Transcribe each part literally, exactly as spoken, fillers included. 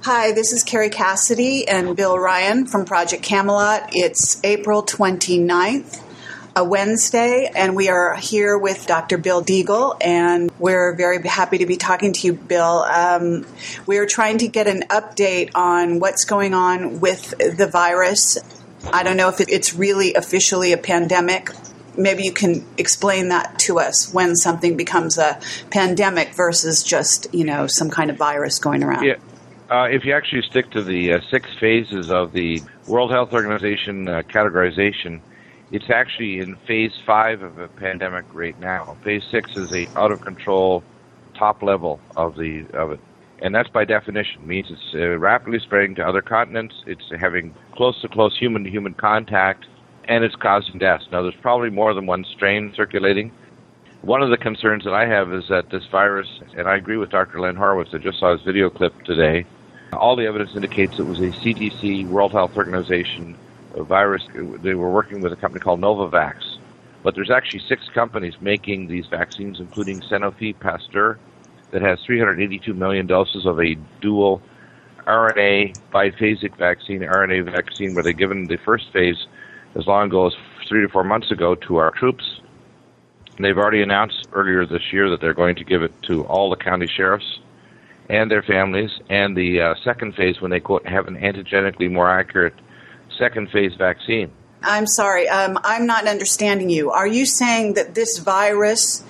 Hi, this is Carrie Cassidy and Bill Ryan from Project Camelot. It's April twenty-ninth, a Wednesday, and we are here with Doctor Bill Deagle, and we're very happy to be talking to you, Bill. Um, we're trying to get an update on what's going on with the virus. I don't know if it's really officially a pandemic. Maybe you can explain that to us, when something becomes a pandemic versus just, you know, some kind of virus going around. Yeah. Uh, if you actually stick to the uh, six phases of the World Health Organization uh, categorization, it's actually in phase five of a pandemic right now. Phase six is a out of control top level of the of it, and that's by definition. It means it's uh, rapidly spreading to other continents. It's having close to close human to human contact, and it's causing deaths. Now, there's probably more than one strain circulating. One of the concerns that I have is that this virus, and I agree with Doctor Len Horowitz. I just saw his video clip today. All the evidence indicates it was a C D C, World Health Organization virus. They were working with a company called Novavax. But there's actually six companies making these vaccines, including Sanofi Pasteur, that has three hundred eighty-two million doses of a dual R N A biphasic vaccine, R N A vaccine, where they've given the first phase as long ago as three to four months ago to our troops. And they've already announced earlier this year that they're going to give it to all the county sheriffs and their families, and the uh, second phase when they, quote, have an antigenically more accurate second phase vaccine. I'm sorry, um, I'm not understanding you. Are you saying that this virus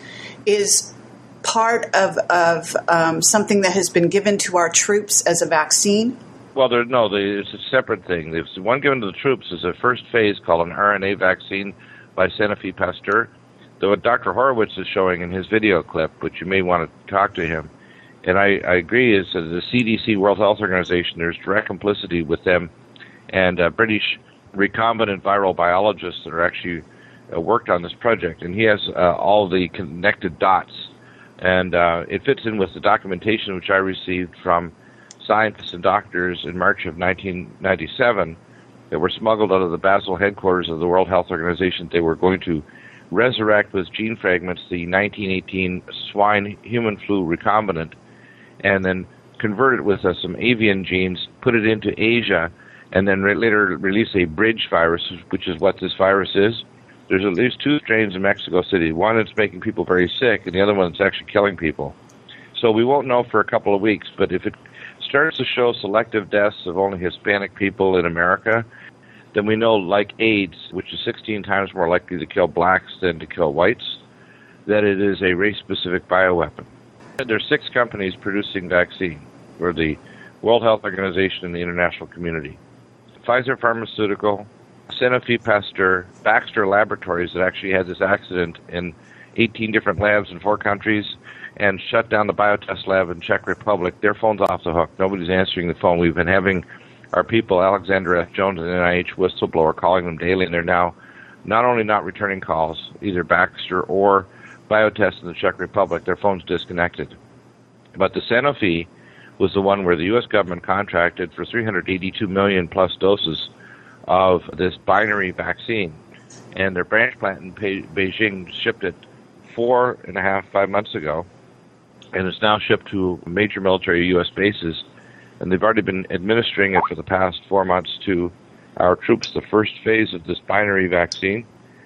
is part of, of um, something that has been given to our troops as a vaccine? Well, there, no, the, it's a separate thing. The one given to the troops is a first phase called an R N A vaccine by Sanofi Pasteur. Though what Doctor Horowitz is showing in his video clip, which you may want to talk to him, and I, I agree, is that the C D C, World Health Organization, there's direct complicity with them, and uh, British recombinant viral biologists that are actually uh, worked on this project, and he has uh, all the connected dots, and uh, it fits in with the documentation which I received from scientists and doctors in March of nineteen ninety-seven that were smuggled out of the Basel headquarters of the World Health Organization. They were going to resurrect with gene fragments the nineteen eighteen swine human flu recombinant, and then convert it with uh, some avian genes, put it into Asia, and then re- later release a bridge virus, which is what this virus is. There's at least two strains in Mexico City. One that's making people very sick, and the other one that's actually killing people. So we won't know for a couple of weeks, but if it starts to show selective deaths of only Hispanic people in America, then we know, like AIDS, which is sixteen times more likely to kill blacks than to kill whites, that it is a race-specific bioweapon. There's six companies producing vaccine for the World Health Organization and the international community. Pfizer Pharmaceutical, Sanofi Pasteur, Baxter Laboratories that actually had this accident in eighteen different labs in four countries and shut down the Biotest lab in Czech Republic. Their phone's off the hook. Nobody's answering the phone. We've been having our people, Alexander F. Jones and N I H whistleblower, calling them daily, and they're now not only not returning calls, either Baxter or Biotest in the Czech Republic, their phone's disconnected. But the Sanofi was the one where the U S government contracted for three hundred eighty-two million plus doses of this binary vaccine. And their branch plant in Beijing shipped it four and a half, five months ago, and it's now shipped to major military U S bases. And they've already been administering it for the past four months to our troops, the first phase of this binary vaccine.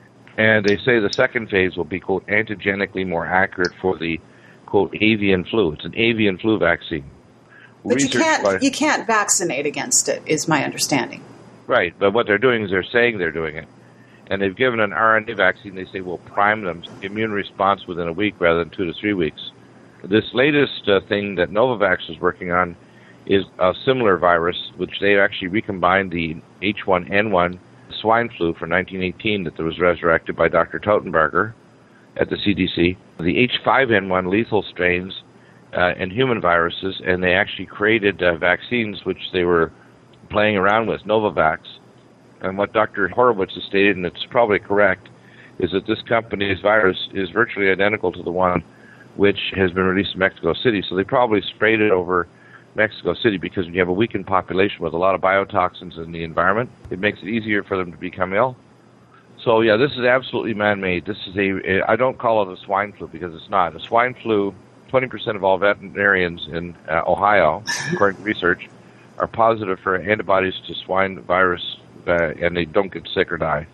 And they say the second phase will be, quote, antigenically more accurate for the, quote, avian flu. It's an avian flu vaccine. But you can't, by, you can't vaccinate against it, is my understanding. Right, but what they're doing is they're saying they're doing it. And they've given an R N A vaccine, they say will prime them immune response within a week rather than two to three weeks. This latest uh, thing that Novavax is working on is a similar virus, which they actually recombined the H one N one swine flu for nineteen eighteen that was resurrected by Doctor Tautenberger at the C D C, the H five N one lethal strains uh, and human viruses, and they actually created uh, vaccines which they were playing around with, Novavax. And what Doctor Horowitz has stated, and it's probably correct, is that this company's virus is virtually identical to the one which has been released in Mexico City. So they probably sprayed it over Mexico City because when you have a weakened population with a lot of biotoxins in the environment, it makes it easier for them to become ill. So, yeah, this is absolutely man-made. This is a, I don't call it a swine flu because it's not. A swine flu, twenty percent of all veterinarians in uh, Ohio, according to research, are positive for antibodies to swine virus, uh, and they don't get sick or die.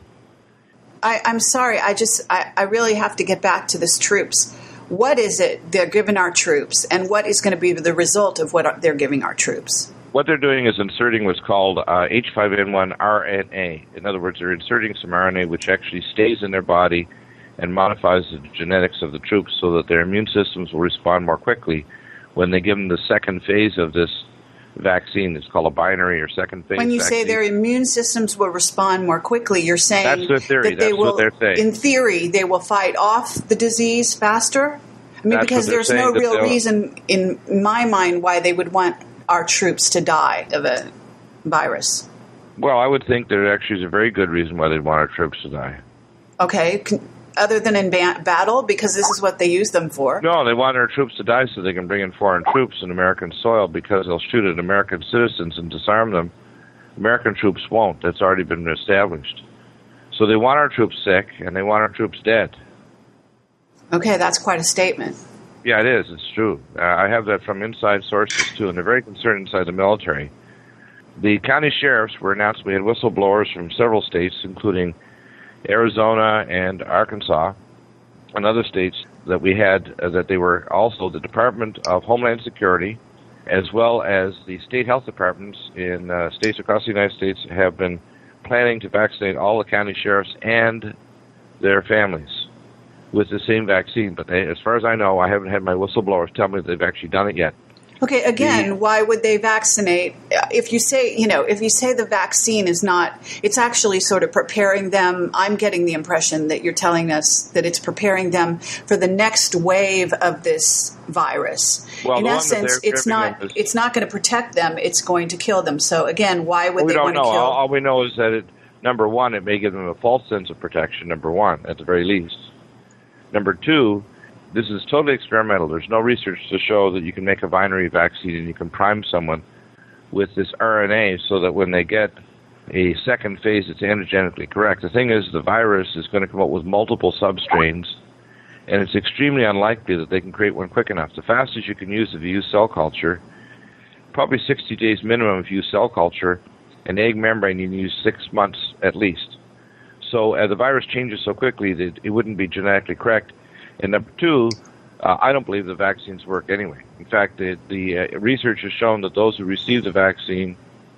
I, I'm sorry, I just, I, I really have to get back to this troops. What is it they're giving our troops, and what is going to be the result of what they're giving our troops? What they're doing is inserting what's called uh, H five N one R N A. In other words, they're inserting some R N A which actually stays in their body and modifies the genetics of the troops so that their immune systems will respond more quickly when they give them the second phase of this vaccine. It's called a binary or second phase When you vaccine. say their immune systems will respond more quickly, you're saying That's their theory. that they That's will, what they're saying. in theory, they will fight off the disease faster? I mean, That's because what they're there's no saying, that real they'll- reason in my mind why they would want our troops to die of a virus. Well, I would think there actually is a very good reason why they'd want our troops to die. Okay, can, other than in ba- battle, because this is what they use them for. No, they want our troops to die so they can bring in foreign troops in American soil because they'll shoot at American citizens and disarm them. American troops won't. That's already been established. So they want our troops sick, and they want our troops dead. Okay, that's quite a statement. Yeah, it is. It's true. Uh, I have that from inside sources, too, and they're very concerned inside the military. The county sheriffs were announced. We had whistleblowers from several states, including Arizona and Arkansas, and other states that we had, uh, that they were also the Department of Homeland Security, as well as the state health departments in uh, states across the United States have been planning to vaccinate all the county sheriffs and their families with the same vaccine. But they, as far as I know, I haven't had my whistleblowers tell me that they've actually done it yet. Okay, again, The- why would they vaccinate? If you say, you know, if you say the vaccine is not, it's actually sort of preparing them. I'm getting the impression that you're telling us that it's preparing them for the next wave of this virus. Well, In the one that essence, they're it's giving not, them is- it's not going to protect them. It's going to kill them. So again, why would Well, we they don't want to know. kill? All, all we know is that, it, number one, it may give them a false sense of protection, number one, at the very least. Number two, this is totally experimental. There's no research to show that you can make a binary vaccine and you can prime someone with this R N A so that when they get a second phase, it's antigenically correct. The thing is, the virus is going to come up with multiple substrains, and it's extremely unlikely that they can create one quick enough. The fastest you can use if you use cell culture, probably sixty days minimum if you use cell culture, an egg membrane you can use six months at least. So uh, the virus changes so quickly that it wouldn't be genetically correct. And number two, uh, I don't believe the vaccines work anyway. In fact, the, the uh, research has shown that those who received the vaccine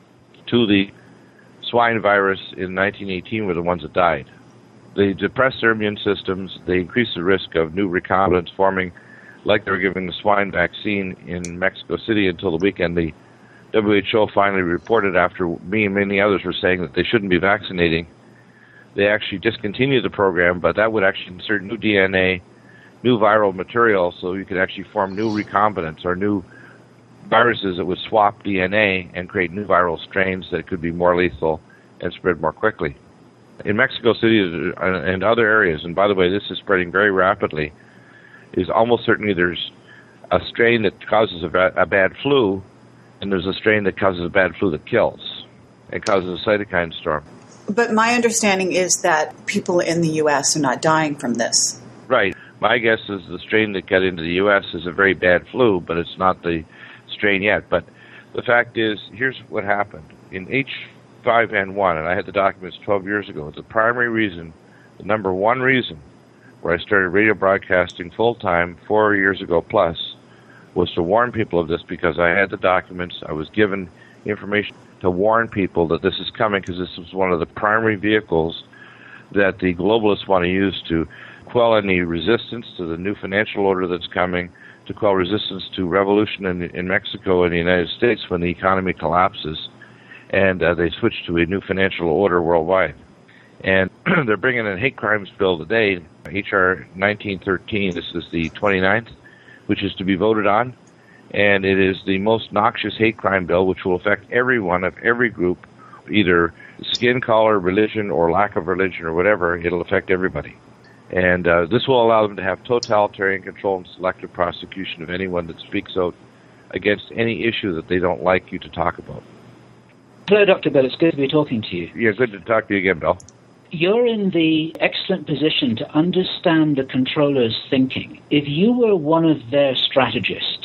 to the swine virus in nineteen eighteen were the ones that died. They depressed their immune systems. They increased the risk of new recombinants forming, like they were giving the swine vaccine in Mexico City until the weekend. The W H O finally reported, after me and many others were saying that they shouldn't be vaccinating, they actually discontinued the program, but that would actually insert new D N A, new viral material, so you could actually form new recombinants or new viruses that would swap D N A and create new viral strains that could be more lethal and spread more quickly. In Mexico City and other areas, and by the way, this is spreading very rapidly, is almost certainly there's a strain that causes a, ba- a bad flu, and there's a strain that causes a bad flu that kills. It causes a cytokine storm. But my understanding is that people in the U S are not dying from this. Right. My guess is the strain that got into the U S is a very bad flu, but it's not the strain yet. But the fact is, here's what happened. In H five N one, and I had the documents twelve years ago, the primary reason, the number one reason, where I started radio broadcasting full-time four years ago plus, was to warn people of this because I had the documents. I was given information to warn people that this is coming because this was one of the primary vehicles that the globalists want to use to quell any resistance to the new financial order that's coming, to quell resistance to revolution in, in Mexico and the United States when the economy collapses, and uh, they switch to a new financial order worldwide. And they're bringing in a hate crimes bill today, H R nineteen thirteen. This is the twenty-ninth, which is to be voted on. And it is the most noxious hate crime bill, which will affect everyone of every group, either skin color, religion, or lack of religion, or whatever. It'll affect everybody. And uh, this will allow them to have totalitarian control and selective prosecution of anyone that speaks out against any issue that they don't like you to talk about. Hello, Doctor Bell. It's good to be talking to you. Yeah, good to talk to you again, Bill. You're in the excellent position to understand the controller's thinking. If you were one of their strategists,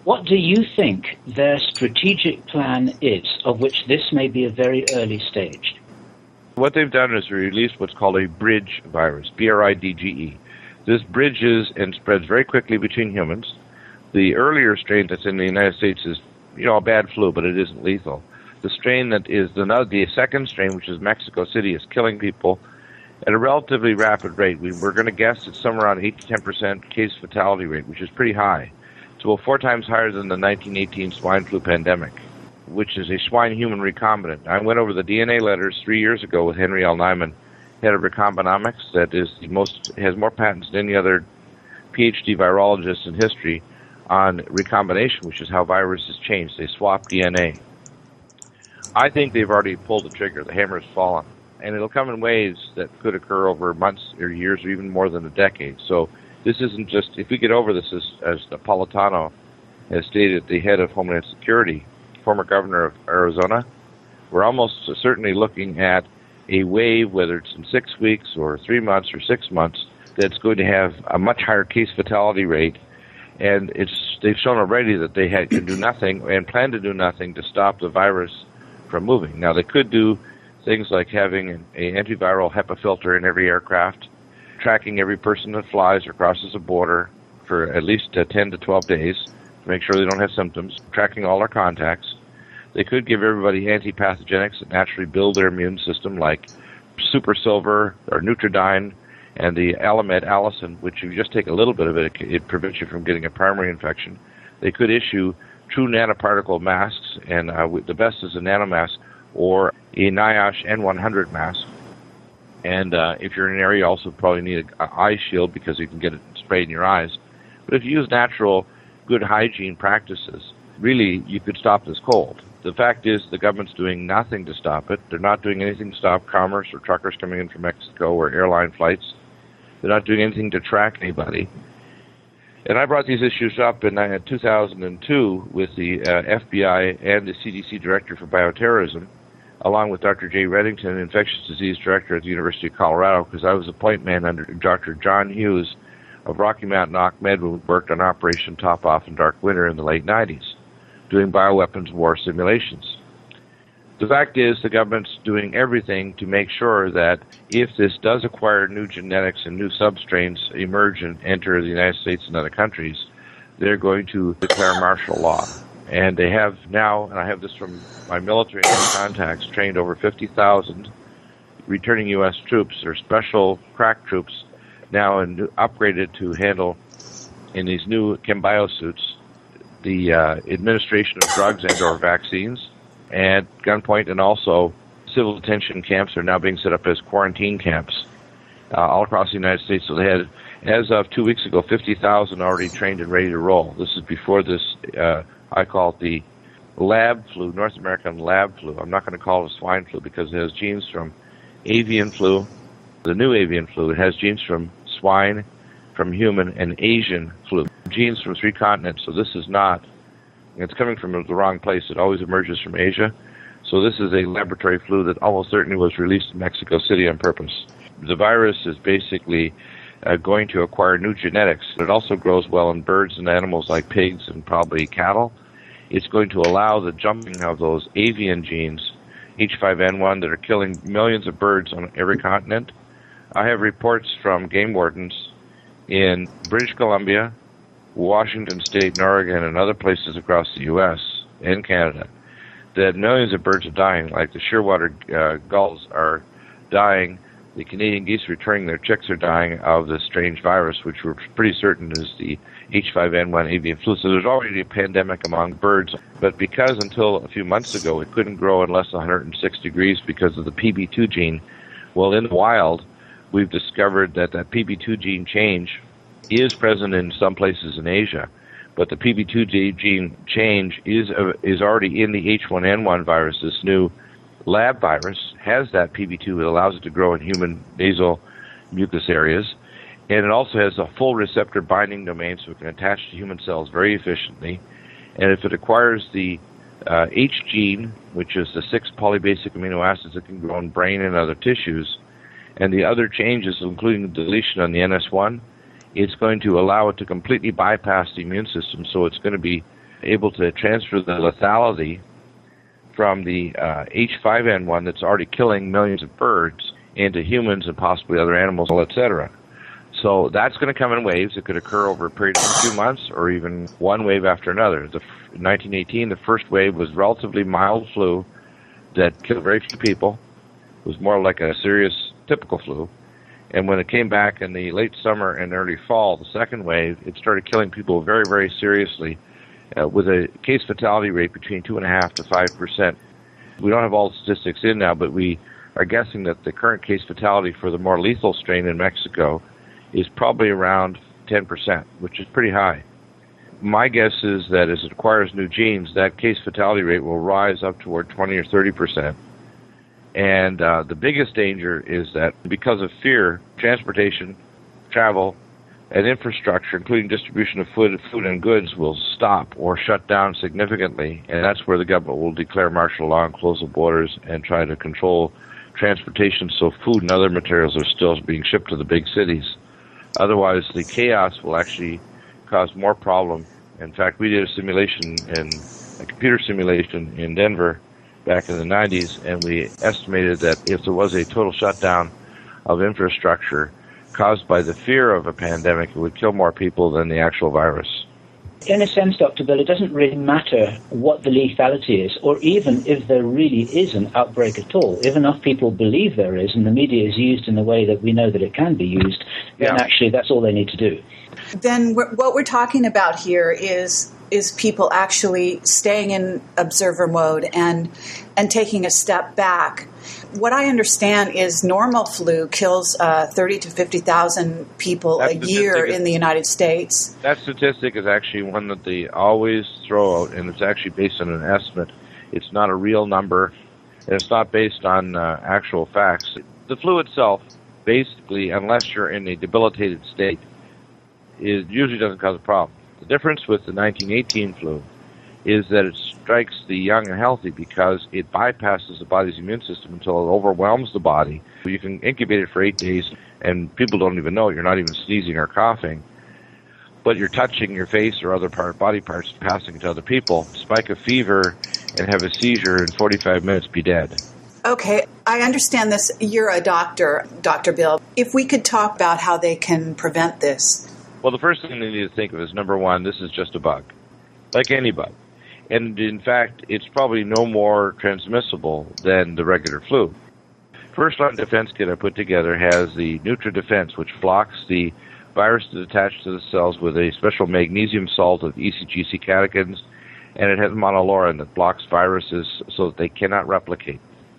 What do you think their strategic plan is, of which this may be a very early stage? What they've done is released what's called a bridge virus, B R I D G E. This bridges and spreads very quickly between humans. The earlier strain that's in the United States is, you know, a bad flu, but it isn't lethal. The strain that is the, the second strain, which is Mexico City, is killing people at a relatively rapid rate. We, we're going to guess it's somewhere around eight to ten percent case fatality rate, which is pretty high. It's about four times higher than the nineteen eighteen swine flu pandemic, which is a swine-human recombinant. I went over the D N A letters three years ago with Henry L. Nyman, head of Recombinomics, that is the most has more patents than any other P H D virologist in history on recombination, which is how viruses change. They swap D N A. I think they've already pulled the trigger. The hammer has fallen. And it'll come in waves that could occur over months or years or even more than a decade. So this isn't just, if we get over this, as, as Napolitano has stated, the head of Homeland Security, former governor of Arizona, we're almost certainly looking at a wave, whether it's in six weeks or three months or six months, that's going to have a much higher case fatality rate. And it's they've shown already that they had, can do nothing and plan to do nothing to stop the virus from moving. Now, they could do things like having an antiviral HEPA filter in every aircraft, tracking every person that flies or crosses a border for at least uh, ten to twelve days to make sure they don't have symptoms, tracking all our contacts. They could give everybody antipathogenics that naturally build their immune system, like Super Silver or Nutridyne and the Alamed Allicin, which if you just take a little bit of it, it, it prevents you from getting a primary infection. They could issue true nanoparticle masks, and uh, the best is a nanomask or a NIOSH N one hundred mask. And uh, if you're in an area, you also probably need an eye shield because you can get it sprayed in your eyes. But if you use natural, good hygiene practices, really, you could stop this cold. The fact is the government's doing nothing to stop it. They're not doing anything to stop commerce or truckers coming in from Mexico or airline flights. They're not doing anything to track anybody. And I brought these issues up in uh, two thousand two with the uh, F B I and the C D C Director for Bioterrorism, along with Doctor Jay Reddington, Infectious Disease Director at the University of Colorado, because I was a point man under Doctor John Hughes of Rocky Mountain Ahmed, who worked on Operation Top Off and Dark Winter in the late nineties, doing bioweapons war simulations. The fact is the government's doing everything to make sure that if this does acquire new genetics and new substrains emerge and enter the United States and other countries, they're going to declare martial law. And they have now, and I have this from my military contacts, trained over fifty thousand returning U S troops or special crack troops now and upgraded to handle in these new chembio suits the uh, administration of drugs and or vaccines and gunpoint, and also civil detention camps are now being set up as quarantine camps uh, all across the United States. So they had, as of two weeks ago, fifty thousand already trained and ready to roll. This is before this, uh, I call it the lab flu, North American lab flu. I'm not going to call it a swine flu because it has genes from avian flu, the new avian flu. It has genes from swine, from human, and Asian flu. Genes from three continents, so this is not, it's coming from the wrong place. It always emerges from Asia. So this is a laboratory flu that almost certainly was released in Mexico City on purpose. The virus is basically uh, going to acquire new genetics. It also grows well in birds and animals like pigs and probably cattle. It's going to allow the jumping of those avian genes, H five N one, that are killing millions of birds on every continent. I have reports from game wardens in British Columbia, Washington State, and Oregon, and other places across the U S and Canada, that millions of birds are dying, like the shearwater uh, gulls are dying, the Canadian geese returning their chicks are dying of this strange virus, which we're pretty certain is the H five N one avian flu. So there's already a pandemic among birds, but because until a few months ago it couldn't grow in less than one hundred six degrees because of the P B two gene, well, in the wild, we've discovered that that P B two gene change is present in some places in Asia, but the P B two gene change is uh, is already in the H one N one virus. This new lab virus has that P B two. It allows it to grow in human nasal mucus areas, and it also has a full receptor binding domain, so it can attach to human cells very efficiently. And if it acquires the uh, H gene, which is the six polybasic amino acids that can grow in brain and other tissues, and the other changes, including the deletion on the N S one, it's going to allow it to completely bypass the immune system, so it's going to be able to transfer the lethality from the uh, H five N one that's already killing millions of birds into humans and possibly other animals, et cetera. So that's going to come in waves. It could occur over a period of a few months or even one wave after another. The, in nineteen eighteen, the first wave was relatively mild flu that killed very few people. It was more like a serious, typical flu. And when it came back in the late summer and early fall, the second wave, it started killing people very, very seriously uh, with a case fatality rate between two point five to five percent. We don't have all the statistics in now, but we are guessing that the current case fatality for the more lethal strain in Mexico is probably around ten percent, which is pretty high. My guess is that as it acquires new genes, that case fatality rate will rise up toward twenty or thirty percent. And uh, the biggest danger is that because of fear, transportation, travel, and infrastructure, including distribution of food, food and goods, will stop or shut down significantly. And that's where the government will declare martial law and close the borders and try to control transportation so food and other materials are still being shipped to the big cities. Otherwise, the chaos will actually cause more problem. In fact, we did a simulation, in a computer simulation in Denver back in the nineties, and we estimated that if there was a total shutdown of infrastructure caused by the fear of a pandemic, it would kill more people than the actual virus. In a sense, Doctor Bill, it doesn't really matter what the lethality is, or even if there really is an outbreak at all. If enough people believe there is, and the media is used in the way that we know that it can be used, then yeah. actually that's all they need to do. Then we're, what we're talking about here is is people actually staying in observer mode and and taking a step back. What I understand is normal flu kills uh, thirty to fifty thousand people that a year is, in the United States. That statistic is actually one that they always throw out, and it's actually based on an estimate. It's not a real number, and it's not based on uh, actual facts. The flu itself, basically, unless you're in a debilitated state, it usually doesn't cause a problem. The difference with the nineteen eighteen flu is that it strikes the young and healthy because it bypasses the body's immune system until it overwhelms the body. You can incubate it for eight days, and people don't even know it. You're not even sneezing or coughing, but you're touching your face or other part, body parts, passing it to other people. Spike a fever and have a seizure in forty-five minutes, be dead. Okay, I understand this. You're a doctor, Doctor Bill. If we could talk about how they can prevent this. Well, the first thing they need to think of is, number one, this is just a bug, like any bug. And in fact, it's probably no more transmissible than the regular flu. First line defense kit I put together has the NutriDefense, which blocks the virus that's attached to the cells with a special magnesium salt of E C G C catechins, and it has monolaurin that blocks viruses so that they cannot replicate.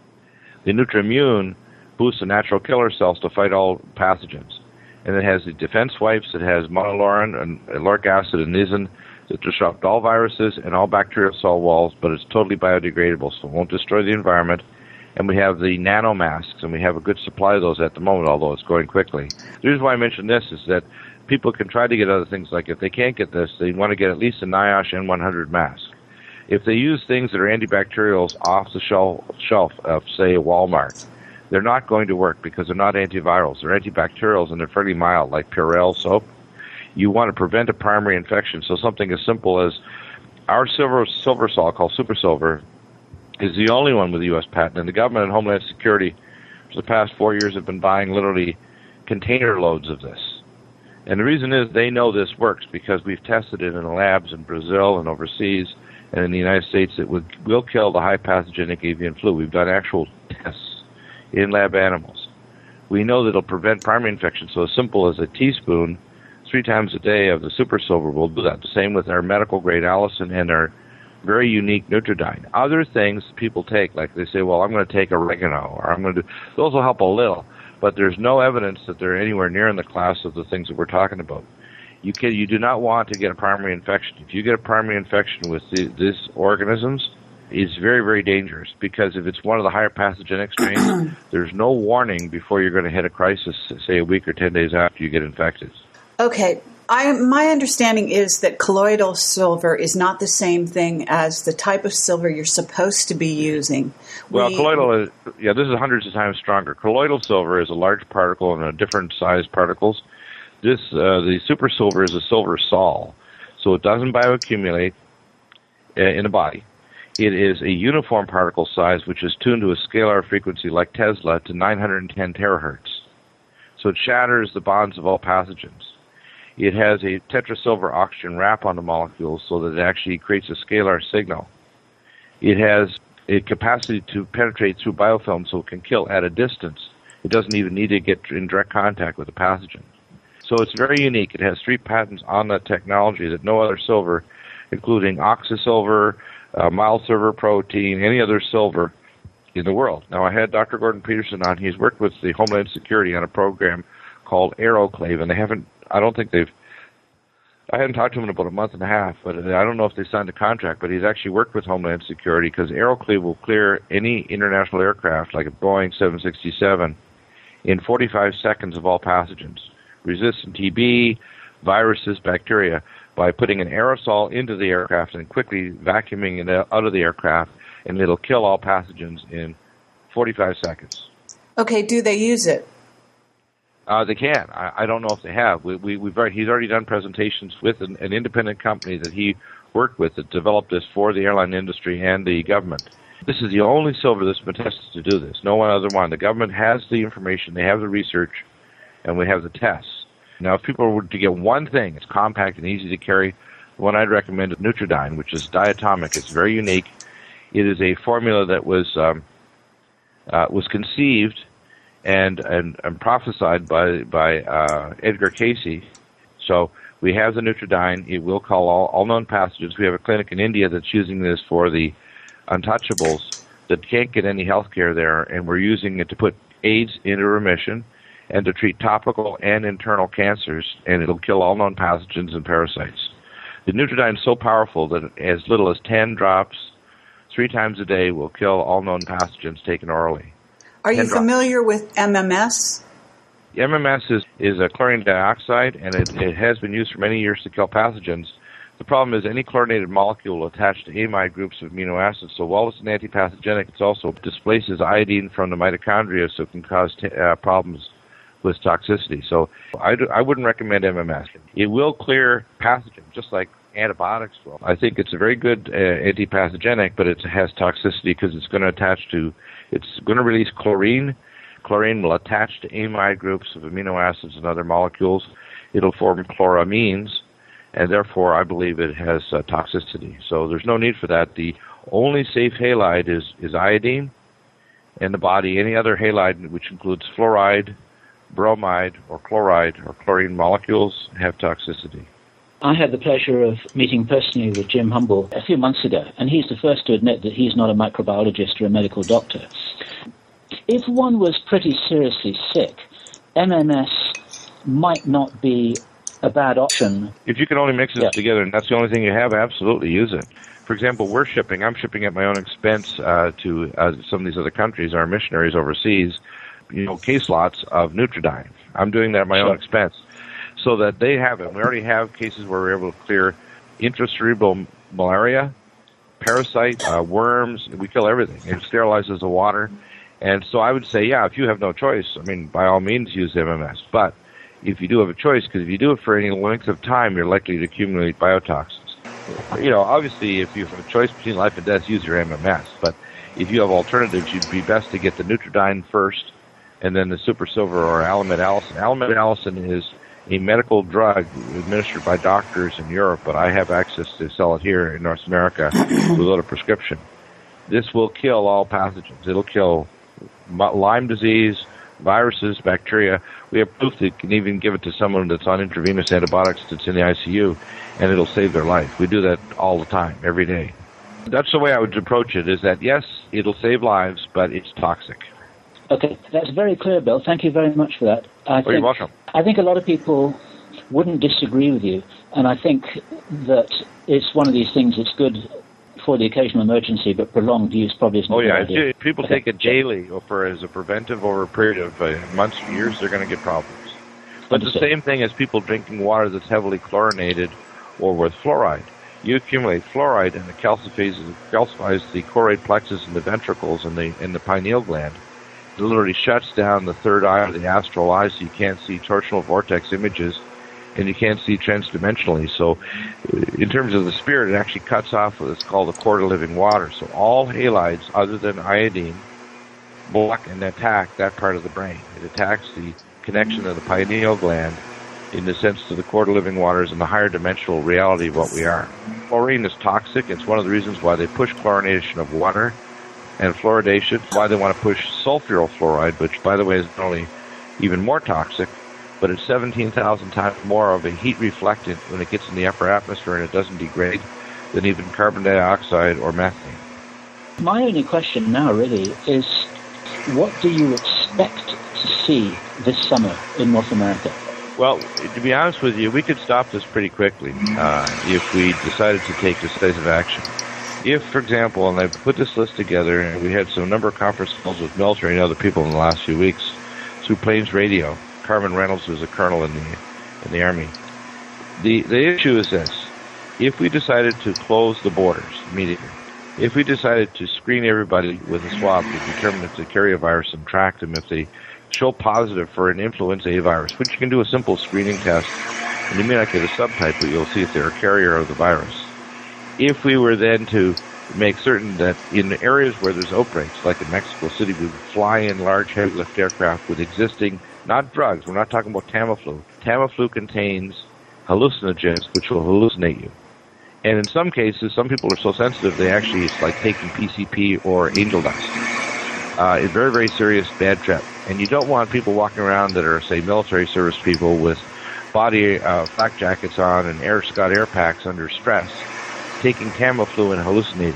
The NutriImmune boosts the natural killer cells to fight all pathogens. And it has the defense wipes that has monolaurin and lauric acid and nisin that disrupt all viruses and all bacterial cell walls, but it's totally biodegradable, so it won't destroy the environment. And we have the nanomasks, and we have a good supply of those at the moment, although it's going quickly. The reason why I mention this is that people can try to get other things, like if they can't get this, they want to get at least a NIOSH N one hundred mask. If they use things that are antibacterials off the shelf, shelf of, say, Walmart, they're not going to work because they're not antivirals. They're antibacterials, and they're fairly mild, like Purell soap. You want to prevent a primary infection, so something as simple as our silver silver salt, called Super Silver, is the only one with a U S patent, and the government and Homeland Security for the past four years have been buying literally container loads of this. And the reason is they know this works because we've tested it in the labs in Brazil and overseas, and in the United States it would, will kill the high pathogenic avian flu. We've done actual tests in lab animals. We know that it'll prevent primary infection, so as simple as a teaspoon three times a day of the Super Silver will do that. The same with our medical grade Allison and our very unique Nutridyne. Other things people take, like they say, well, I'm going to take oregano, or I'm going to do, those will help a little, but there's no evidence that they're anywhere near in the class of the things that we're talking about. You can, you do not want to get a primary infection. If you get a primary infection with the, these organisms, it's very, very dangerous, because if it's one of the higher pathogenic strains, there's no warning before you're going to hit a crisis, say a week or ten days after you get infected. Okay. I, my understanding is that colloidal silver is not the same thing as the type of silver you're supposed to be using. Well, we, colloidal is, yeah, this is hundreds of times stronger. Colloidal silver is a large particle and a different size particles. This, uh, the super silver is a silver sol, so it doesn't bioaccumulate. in the body. It is a uniform particle size which is tuned to a scalar frequency like Tesla to nine hundred ten terahertz. So it shatters the bonds of all pathogens. It has a tetrasilver oxygen wrap on the molecule so that it actually creates a scalar signal. It has a capacity to penetrate through biofilm so it can kill at a distance. It doesn't even need to get in direct contact with the pathogen. So it's very unique. It has three patents on that technology that no other silver, including oxysilver, uh, mild silver protein, any other silver in the world. Now, I had Doctor Gordon Peterson on. He's worked with the Homeland Security on a program called Aeroclave, and they haven't, I don't think they've, I hadn't talked to him in about a month and a half, but I don't know if they signed a contract, but he's actually worked with Homeland Security because Aeroclave will clear any international aircraft, like a Boeing seven sixty-seven, in forty-five seconds of all pathogens, resistant T B, viruses, bacteria, by putting an aerosol into the aircraft and quickly vacuuming it out of the aircraft, and it'll kill all pathogens in forty-five seconds. Okay, do they use it? Uh, they can. I, I don't know if they have. We, we, we've already, he's already done presentations with an, an independent company that he worked with that developed this for the airline industry and the government. This is the only silver that's been tested to do this. No one other one. The government has the information, they have the research, and we have the tests. Now, if people were to get one thing, it's compact and easy to carry, the one I'd recommend is Nutridyne, which is diatomic. It's very unique. It is a formula that was um, uh, was conceived and and, and prophesied by by uh, Edgar Casey. So we have the Nutridyne. It will call all, all known pathogens. We have a clinic in India that's using this for the untouchables that can't get any health care there, and we're using it to put AIDS into remission and to treat topical and internal cancers, and it'll kill all known pathogens and parasites. The Nutridyne is so powerful that as little as ten drops three times a day will kill all known pathogens taken orally. Are you familiar with M M S? M M S is, is a chlorine dioxide, and it, it has been used for many years to kill pathogens. The problem is any chlorinated molecule will attach to amide groups of amino acids, so while it's an antipathogenic, it also displaces iodine from the mitochondria, so it can cause t- uh, problems with toxicity. So I, do, I wouldn't recommend M M S. It will clear pathogens, just like antibiotics will. I think it's a very good uh, antipathogenic, but it has toxicity because it's going to attach to, it's going to release chlorine. Chlorine will attach to amide groups of amino acids and other molecules. It'll form chloramines, and therefore I believe it has uh, toxicity. So there's no need for that. The only safe halide is, is iodine in the body. Any other halide, which includes fluoride, bromide, or chloride, or chlorine molecules, have toxicity. I had the pleasure of meeting personally with Jim Humble a few months ago, and he's the first to admit that he's not a microbiologist or a medical doctor. If one was pretty seriously sick, M M S might not be a bad option. If you can only mix it yeah. together, and that's the only thing you have, absolutely use it. For example, we're shipping, I'm shipping at my own expense uh, to uh, some of these other countries, our missionaries overseas, you know, case lots of Nutridyne. I'm doing that at my sure. own expense so that they have it. We already have cases where we're able to clear intracerebral malaria, parasite, uh, worms. We kill everything. It sterilizes the water. And so I would say, yeah, if you have no choice, I mean, by all means use M M S. But if you do have a choice, because if you do it for any length of time, you're likely to accumulate biotoxins. You know, obviously, if you have a choice between life and death, use your M M S. But if you have alternatives, you'd be best to get the Nutridyne first, and then the Super Silver or Alamed Allicin. Alamed Allicin is a medical drug administered by doctors in Europe, but I have access to sell it here in North America without a prescription. This will kill all pathogens. It'll kill Lyme disease, viruses, bacteria. We have proof that you can even give it to someone that's on intravenous antibiotics that's in the I C U, and it'll save their life. We do that all the time, every day. That's the way I would approach it, is that, yes, it'll save lives, but it's toxic. Okay, that's very clear, Bill. Thank you very much for that. I oh, think, you're welcome. I think a lot of people wouldn't disagree with you, and I think that it's one of these things that's good for the occasional emergency, but prolonged use probably isn't oh, a good yeah. idea. If people okay. take it daily or for as a preventive over a period of uh, months or years, they're going to get problems. But Understood. The same thing as people drinking water that's heavily chlorinated or with fluoride. You accumulate fluoride, and it calcifies, calcifies the choroid plexus in the ventricles and the in the pineal gland. It literally shuts down the third eye or the astral eye, so you can't see torsional vortex images, and you can't see transdimensionally. So in terms of the spirit, it actually cuts off what's called the cord of living water. So all halides other than iodine block and attack that part of the brain. It attacks the connection of the pineal gland in the sense to the cord of living waters and the higher dimensional reality of what we are. Chlorine is toxic. It's one of the reasons why they push chlorination of water and fluoridation, why they want to push sulfuryl fluoride, which, by the way, is not only even more toxic, but it's seventeen thousand times more of a heat reflectant when it gets in the upper atmosphere and it doesn't degrade than even carbon dioxide or methane. My only question now really is, what do you expect to see this summer in North America? Well, to be honest with you, we could stop this pretty quickly uh, if we decided to take decisive action. If, for example, and I put this list together, and we had some number of conference calls with military and other people in the last few weeks through Plains Radio. Carmen Reynolds was a colonel in the in the Army. The the issue is this: if we decided to close the borders immediately, if we decided to screen everybody with a swab to determine if they carry a virus and track them if they show positive for an influenza A virus, which you can do a simple screening test, and you may not get a subtype, but you'll see if they're a carrier of the virus. If we were then to make certain that in areas where there's outbreaks, like in Mexico City, we would fly in large heavy lift aircraft with existing, not drugs, we're not talking about Tamiflu. Tamiflu contains hallucinogens, which will hallucinate you. And in some cases, some people are so sensitive, they actually, it's like taking P C P or angel dust. Uh, it's very, very serious, bad trip. And you don't want people walking around that are, say, military service people with body uh, flak jackets on and air Scott air packs under stress, taking Tamiflu and hallucinating.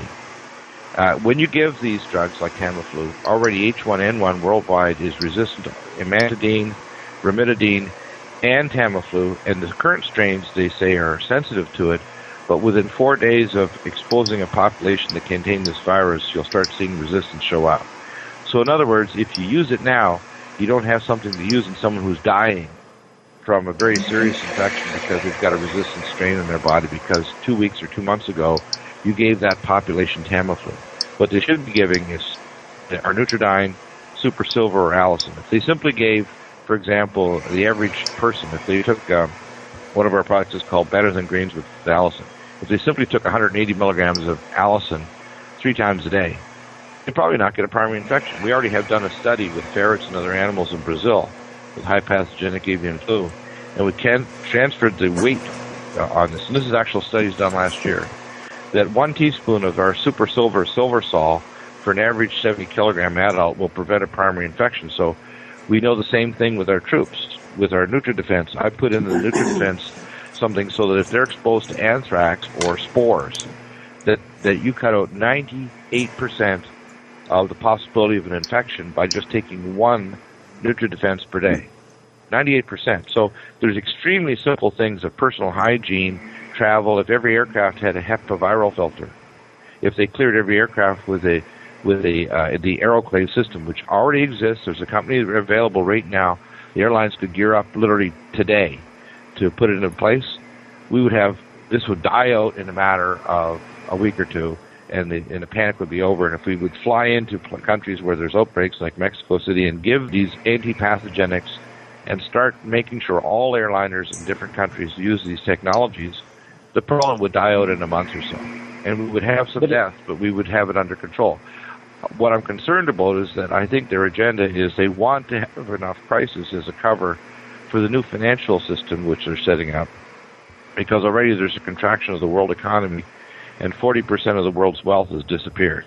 Uh, when you give these drugs like Tamiflu, already H one N one worldwide is resistant to imantadine, ranitidine, and Tamiflu, and the current strains, they say, are sensitive to it, but within four days of exposing a population that contains this virus, you'll start seeing resistance show up. So in other words, if you use it now, you don't have something to use in someone who's dying from a very serious infection because they've got a resistant strain in their body because two weeks or two months ago you gave that population Tamiflu. What they should be giving is Arnutridine, Super Silver, or Allicin. If they simply gave, for example, the average person, if they took um, one of our products is called Better Than Greens with Allicin, if they simply took one hundred eighty milligrams of Allicin three times a day, they'd probably not get a primary infection. We already have done a study with ferrets and other animals in Brazil with high pathogenic avian flu, and we can transferred the weight uh, on this, and this is actual studies done last year, that one teaspoon of our Super Silver Silver Sol for an average seventy kilogram adult will prevent a primary infection. So we know the same thing with our troops. With our NutriDefense, I put in the NutriDefense something so that if they're exposed to anthrax or spores, that, that you cut out ninety-eight percent of the possibility of an infection by just taking one NutriDefense per day. ninety-eight percent. So there's extremely simple things of personal hygiene, travel. If every aircraft had a HEPA viral filter, if they cleared every aircraft with a with a uh, the Aeroclave system, which already exists, there's a company available right now. The airlines could gear up literally today to put it into place. We would have this would die out in a matter of a week or two, and the, and the panic would be over. And if we would fly into countries where there's outbreaks like Mexico City and give these antipathogenics and start making sure all airliners in different countries use these technologies, the problem would die out in a month or so. And we would have some death, but we would have it under control. What I'm concerned about is that I think their agenda is they want to have enough crisis as a cover for the new financial system which they're setting up, because already there's a contraction of the world economy and forty percent of the world's wealth has disappeared.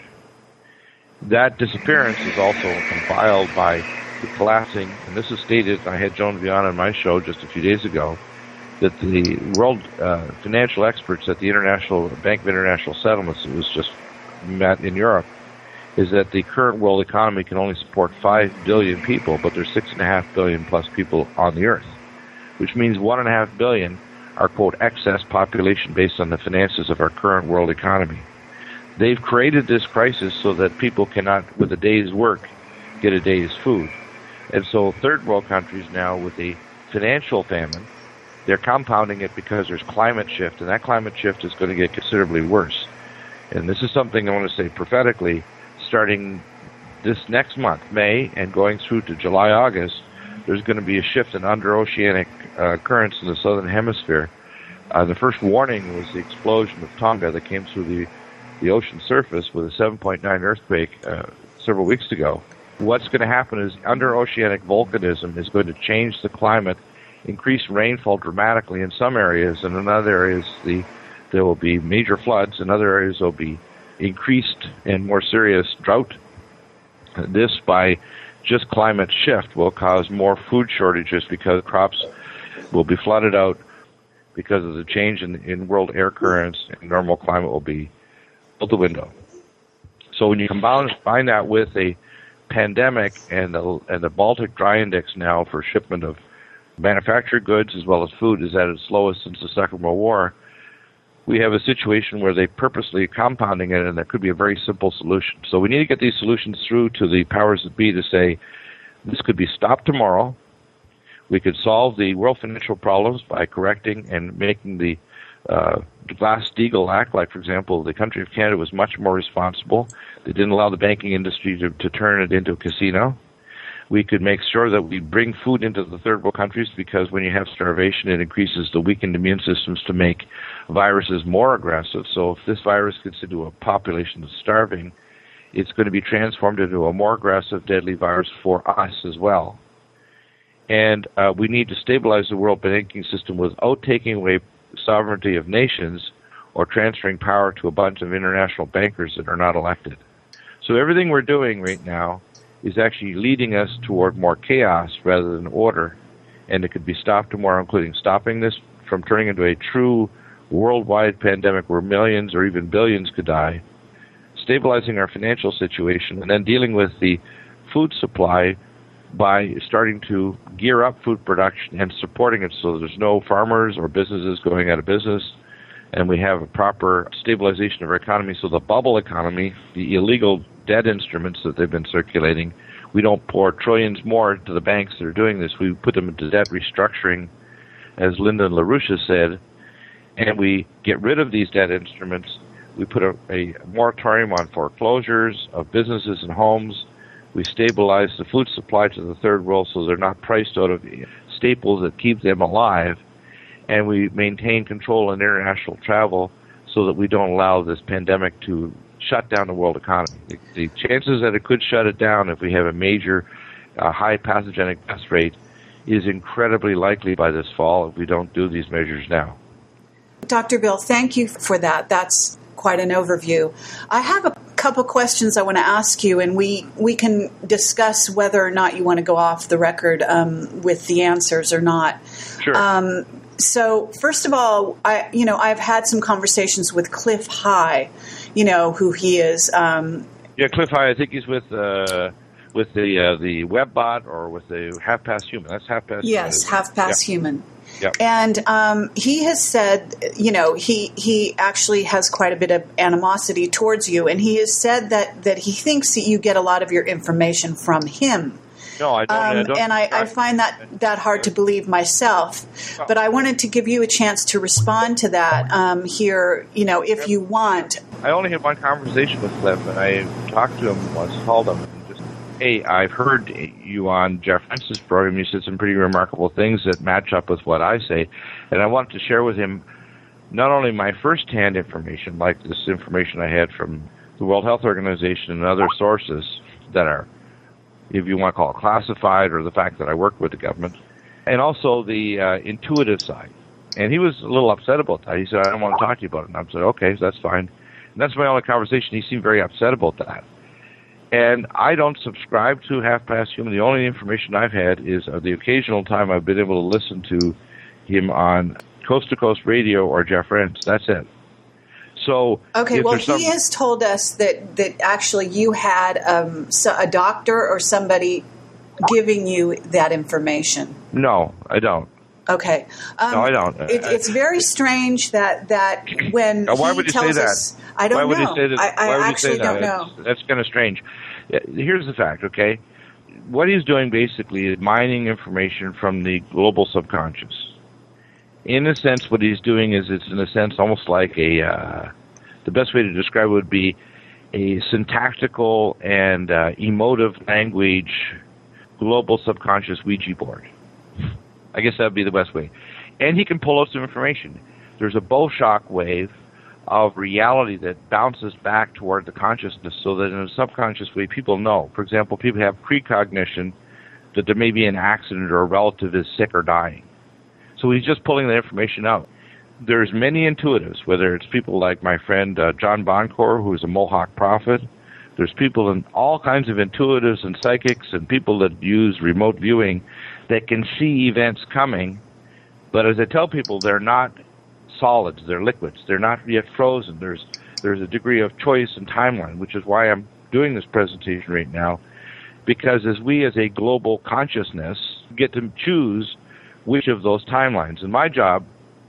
That disappearance is also compiled by the collapsing, and this is stated, I had Joan Viana on my show just a few days ago, that the world uh, financial experts at the International Bank of International Settlements, it was just met in Europe, is that the current world economy can only support five billion people, but there's six point five billion plus people on the earth, which means one point five billion are, quote, excess population based on the finances of our current world economy. They've created this crisis so that people cannot, with a day's work, get a day's food. And so third world countries now, with a financial famine, they're compounding it because there's climate shift, and that climate shift is going to get considerably worse. And this is something I want to say prophetically, starting this next month, May, and going through to July, August, there's going to be a shift in under-oceanic uh, currents in the southern hemisphere. Uh, the first warning was the explosion of Tonga that came through the, the ocean surface with a seven point nine earthquake uh, several weeks ago. What's going to happen is under-oceanic volcanism is going to change the climate, increase rainfall dramatically in some areas, and in other areas the, there will be major floods. In other areas there will be increased and more serious drought. This, by just climate shift, will cause more food shortages because crops will be flooded out because of the change in, in world air currents, and normal climate will be out the window. So when you combine, combine that with a pandemic and the, and the Baltic Dry Index now for shipment of manufactured goods as well as food is at its lowest since the Second World War, we have a situation where they purposely compounding it, and there could be a very simple solution. So we need to get these solutions through to the powers that be to say, this could be stopped tomorrow. We could solve the world financial problems by correcting and making the uh, Glass-Steagall Act, like, for example, the country of Canada was much more responsible. They didn't allow the banking industry to, to turn it into a casino. We could make sure that we bring food into the third world countries, because when you have starvation, it increases the weakened immune systems to make viruses more aggressive. So if this virus gets into a population that's starving, it's going to be transformed into a more aggressive, deadly virus for us as well. And uh, we need to stabilize the world banking system without taking away sovereignty of nations or transferring power to a bunch of international bankers that are not elected. So everything we're doing right now is actually leading us toward more chaos rather than order, and it could be stopped tomorrow, including stopping this from turning into a true worldwide pandemic where millions or even billions could die, stabilizing our financial situation, and then dealing with the food supply by starting to gear up food production and supporting it so there's no farmers or businesses going out of business, and we have a proper stabilization of our economy. So the bubble economy, the illegal debt instruments that they've been circulating, we don't pour trillions more to the banks that are doing this. We put them into debt restructuring, as Lyndon LaRouche has said, and we get rid of these debt instruments. We put a, a moratorium on foreclosures of businesses and homes. We stabilize the food supply to the third world so they're not priced out of staples that keep them alive. And we maintain control on international travel so that we don't allow this pandemic to shut down the world economy. The, the chances that it could shut it down if we have a major uh, high pathogenic death rate is incredibly likely by this fall if we don't do these measures now. Doctor Bill, thank you for that. That's quite an overview. I have a couple questions I want to ask you, and we, we can discuss whether or not you want to go off the record um, with the answers or not. Sure. Um, so first of all, I you know I've had some conversations with Cliff High, you know who he is. Um, yeah, Cliff High. I think he's with uh, with the uh, the WebBot or with the Half Past Human. That's Half Past. Yes, Human. Half Past yeah. Human. Yep. And um, he has said, you know, he he actually has quite a bit of animosity towards you, and he has said that, that he thinks that you get a lot of your information from him. No, I don't. Um, I don't and I, I find that, that hard to believe myself. But I wanted to give you a chance to respond to that um, here, you know, if you want. I only had one conversation with Cliff, and I talked to him once, called him, and just, hey, I've heard you on Jeff Francis' program. You said some pretty remarkable things that match up with what I say. And I wanted to share with him not only my first-hand information, like this information I had from the World Health Organization and other sources that are, if you want to call it classified, or the fact that I work with the government, and also the uh, intuitive side. And he was a little upset about that. He said, I don't want to talk to you about it. And I said, okay, that's fine. And that's my only conversation. He seemed very upset about that. And I don't subscribe to Half Past Human. The only information I've had is uh, the occasional time I've been able to listen to him on Coast to Coast Radio or Jeff Renz. That's it. So okay, well, he some... has told us that, that actually you had um, so a doctor or somebody giving you that information. No, I don't. Okay. Um, no, I don't. It, it's very strange that, that when now, why he would you tells say that? us, I don't why would know. You say that? I, I why would actually you say that? don't know. That's, that's kind of strange. Here's the fact, okay? What he's doing basically is mining information from the global subconscious. In a sense, what he's doing is it's in a sense almost like a, uh, the best way to describe it would be a syntactical and uh, emotive language global subconscious Ouija board. I guess that would be the best way. And he can pull out some information. There's a Boshock wave of reality that bounces back toward the consciousness so that in a subconscious way people know. For example, people have precognition that there may be an accident or a relative is sick or dying. So he's just pulling the information out. There's many intuitives, whether it's people like my friend uh, John Boncour, who's a Mohawk prophet. There's people in all kinds of intuitives and psychics and people that use remote viewing that can see events coming. But as I tell people, they're not solids, they're liquids. They're not yet frozen. There's there's a degree of choice and timeline, which is why I'm doing this presentation right now, because as we as a global consciousness get to choose which of those timelines. And my job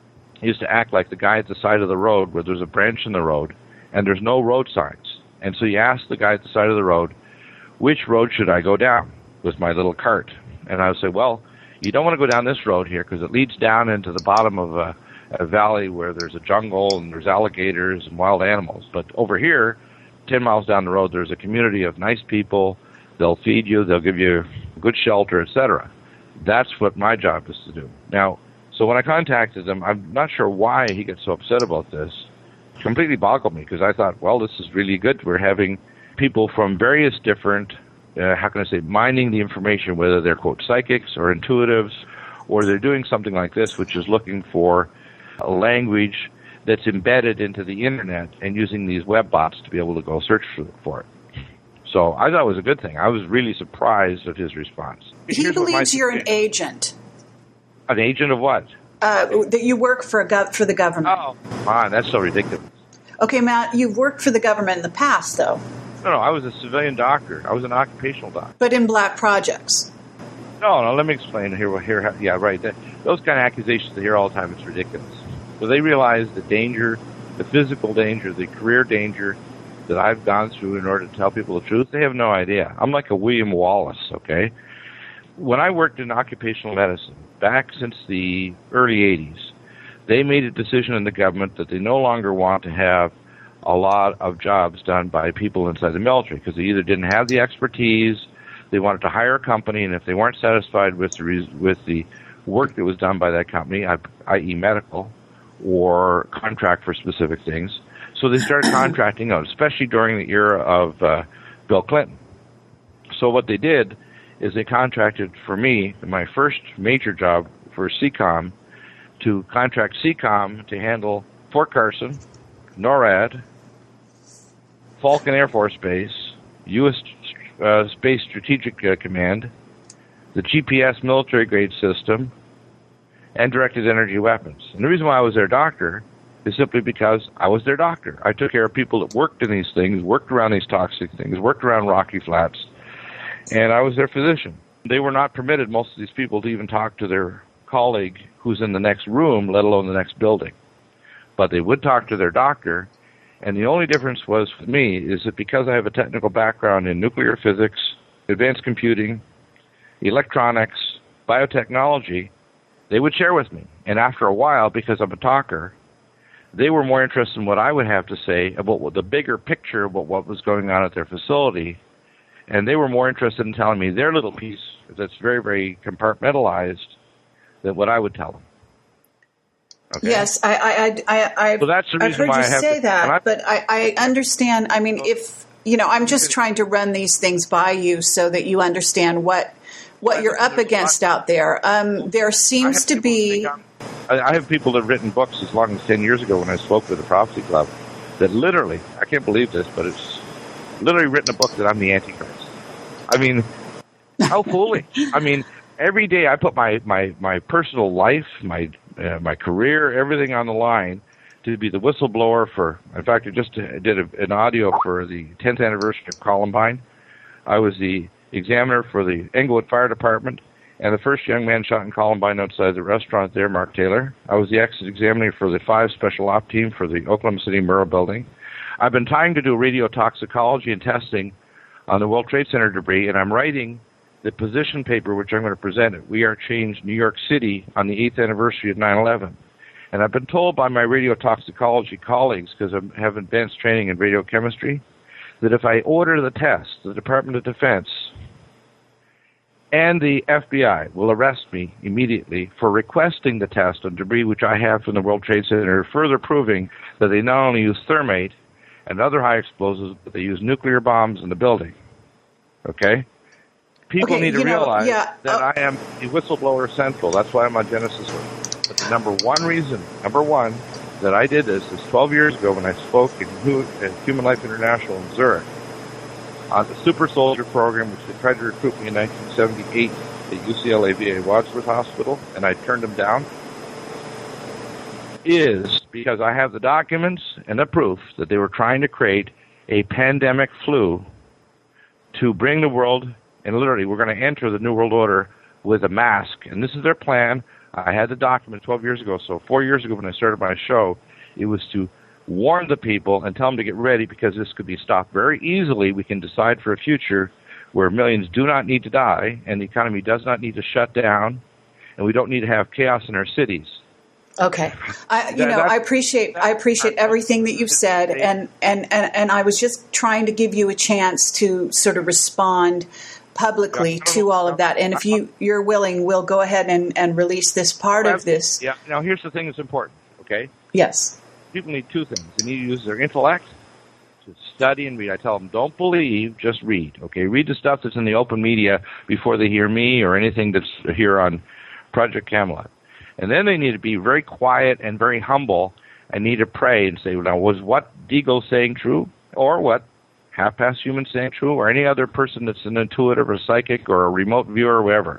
is to act like the guy at the side of the road where there's a branch in the road and there's no road signs. And so you ask the guy at the side of the road, which road should I go down with my little cart? And I would say, well, you don't want to go down this road here because it leads down into the bottom of a, a valley where there's a jungle and there's alligators and wild animals. But over here, ten miles down the road, there's a community of nice people. They'll feed you, they'll give you good shelter, et cetera. That's what my job is to do. Now, so when I contacted him, I'm not sure why he gets so upset about this. It completely boggled me because I thought, well, this is really good. We're having people from various different, uh, how can I say, mining the information, whether they're, quote, psychics or intuitives, or they're doing something like this, which is looking for a language that's embedded into the Internet and using these web bots to be able to go search for it. So I thought it was a good thing. I was really surprised at his response. He Here's believes you're an agent. An agent of what? Uh, that you work for a gov- for the government. Oh, man, that's so ridiculous. Okay, Matt, you've worked for the government in the past, though. No, no, I was a civilian doctor. I was an occupational doctor. But in black projects. No, no, let me explain here. here yeah, right. That, those kind of accusations I hear all the time, it's ridiculous. So they realize the danger, the physical danger, the career danger that I've gone through in order to tell people the truth. They have no idea. I'm like a William Wallace, okay? When I worked in occupational medicine, back since the early eighties, they made a decision in the government that they no longer want to have a lot of jobs done by people inside the military because they either didn't have the expertise, they wanted to hire a company, and if they weren't satisfied with the, with the work that was done by that company, that is medical, or contract for specific things, so they started contracting out, especially during the era of uh, Bill Clinton. So what they did is they contracted for me, my first major job for C COM, to contract C COM to handle Fort Carson, NORAD, Falcon Air Force Base, U S uh, Space Strategic uh, Command, the G P S military grade system, and directed energy weapons. And the reason why I was their doctor is simply because I was their doctor. I took care of people that worked in these things, worked around these toxic things, worked around Rocky Flats, and I was their physician. They were not permitted, most of these people, to even talk to their colleague who's in the next room, let alone the next building. But they would talk to their doctor, and the only difference was for me is that because I have a technical background in nuclear physics, advanced computing, electronics, biotechnology, they would share with me. And after a while, because I'm a talker, they were more interested in what I would have to say about what the bigger picture about what was going on at their facility, and they were more interested in telling me their little piece that's very, very compartmentalized than what I would tell them. Okay? Yes, I, I, I, I, so that's the reason I've heard why you I have say to, that, but I, I understand. I mean, if you know, I'm just trying to run these things by you so that you understand what what you're up against out there. Um, there seems to be. I have people that have written books as long as ten years ago when I spoke with the Prophecy Club that literally, I can't believe this, but it's literally written a book that I'm the Antichrist. I mean, how foolish. I mean, every day I put my, my, my personal life, my uh, my career, everything on the line to be the whistleblower for, in fact, I just did a, an audio for the tenth anniversary of Columbine. I was the examiner for the Englewood Fire Department, and the first young man shot in Columbine outside the restaurant there, Mark Taylor. I was the exit examiner for the five special op team for the Oklahoma City Murrah building. I've been trying to do radiotoxicology and testing on the World Trade Center debris, and I'm writing the position paper, which I'm going to present at We Are Change New York City on the eighth anniversary of nine eleven. And I've been told by my radiotoxicology colleagues, because I have advanced training in radiochemistry, that if I order the test, the Department of Defense and the F B I will arrest me immediately for requesting the test on debris which I have from the World Trade Center, further proving that they not only use thermate and other high explosives, but they use nuclear bombs in the building. Okay? People okay, need to you know, realize yeah, that uh, I am the whistleblower central. That's why I'm on Genesis. But the number one reason, number one, that I did this is twelve years ago when I spoke in Human Life International in Zurich on the Super Soldier program, which they tried to recruit me in nineteen seventy-eight at U C L A V A Wadsworth Hospital, and I turned them down, is because I have the documents and the proof that they were trying to create a pandemic flu to bring the world, and literally we're going to enter the New World Order with a mask. And this is their plan. I had the document twelve years ago, so four years ago when I started my show, it was to warn the people and tell them to get ready because this could be stopped very easily. We can decide for a future where millions do not need to die and the economy does not need to shut down and we don't need to have chaos in our cities. Okay. I, you know, I appreciate I appreciate everything that you've said, and, and, and, and I was just trying to give you a chance to sort of respond publicly to all of that. And if you, you're willing, we'll go ahead and, and release this part of this. Yeah. Now, here's the thing that's important, okay? Yes. People need two things. They need to use their intellect to study and read. I tell them, don't believe, just read, okay? Read the stuff that's in the open media before they hear me or anything that's here on Project Camelot. And then they need to be very quiet and very humble and need to pray and say, now, was what Deagle saying true? Or what Half-Past Human saying true? Or any other person that's an intuitive or psychic or a remote viewer or whatever.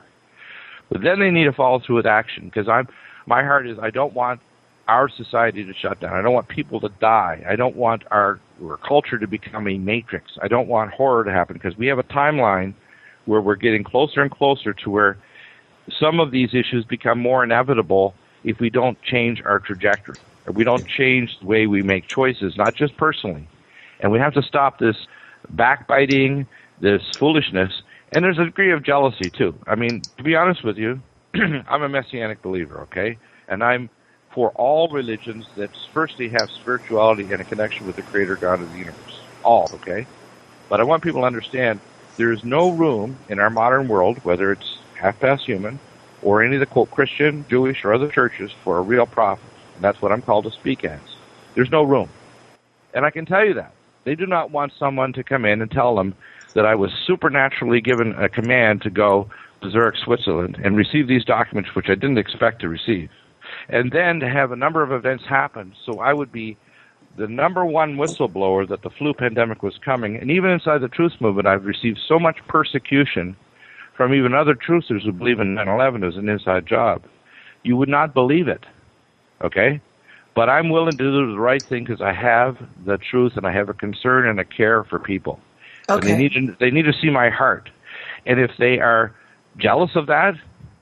But then they need to follow through with action, because I'm my heart is I don't want our society to shut down. I don't want people to die. I don't want our, our culture to become a matrix. I don't want horror to happen, because we have a timeline where we're getting closer and closer to where some of these issues become more inevitable if we don't change our trajectory, or we don't change the way we make choices, not just personally. And we have to stop this backbiting, this foolishness, and there's a degree of jealousy, too. I mean, to be honest with you, I'm a Messianic believer, okay? And I'm for all religions that firstly have spirituality and a connection with the Creator God of the universe. All, okay? But I want people to understand there is no room in our modern world, whether it's Half-Past Human or any of the, quote, Christian, Jewish, or other churches, for a real prophet. And that's what I'm called to speak as. There's no room. And I can tell you that. They do not want someone to come in and tell them that I was supernaturally given a command to go to Zurich, Switzerland, and receive these documents, which I didn't expect to receive. And then to have a number of events happen, so I would be the number one whistleblower that the flu pandemic was coming. And even inside the truth movement, I've received so much persecution from even other truthers who believe in nine eleven as an inside job. You would not believe it, okay? But I'm willing to do the right thing because I have the truth and I have a concern and a care for people. Okay. And they need to, they need to see my heart. And if they are jealous of that,